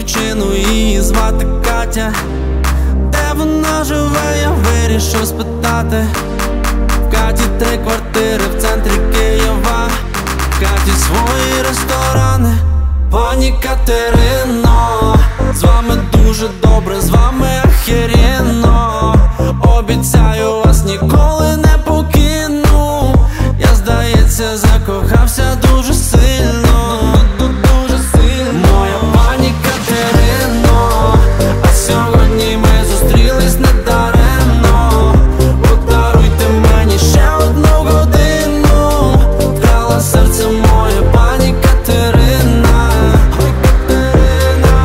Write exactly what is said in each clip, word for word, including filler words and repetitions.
дівчину, її звати Катя. Де вона живе, я вирішив спитати. В Каті три квартири в центрі Києва, в Каті свої ресторани. Пані Катерино, з вами дуже добре, з вами ахеренно. Обіцяю, вас ніколи не покину. Я, здається, закохався дуже сильно, дуже сильно. Моя пані Катерино, а сьогодні ми зустрілись недаремно. Подаруйте мені ще одну годину. Вкрала серце моє пані Катерина. Ой, Катерина.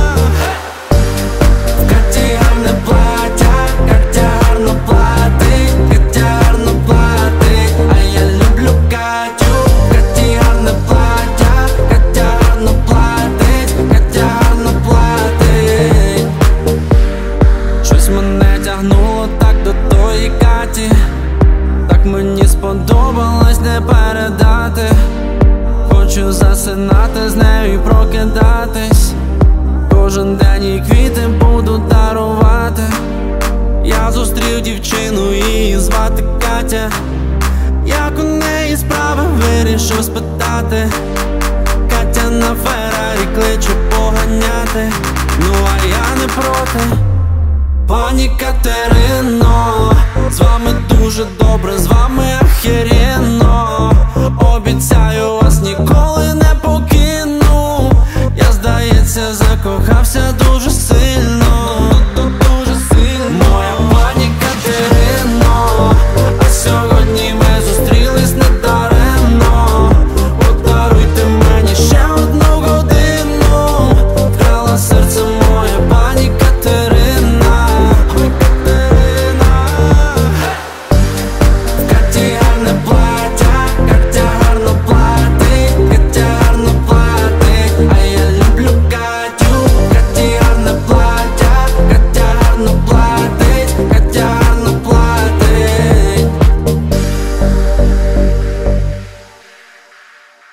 В Каті гарне плаття, Катя гарно платить, Катя гарно платить, а я люблю Катю. В Каті гарне плаття, Катя гарно платить, Катя гарно платить. Щось мене тягнуло так до тої Каті, так мені сподобалось не передати. Хочу засинати з нею і прокидатись. Кожен день їй квіти буду дарувати. Я зустрів дівчину, її звати Катя. Як у неї справи, вирішив спитати. Катя на Феррарі кличе поганяти, ну а я не проти. Пані Катерино, з вами дуже добре, з вами ахеренно. Обіцяю, вас ніколи не покину. Я, здається, закохався дуже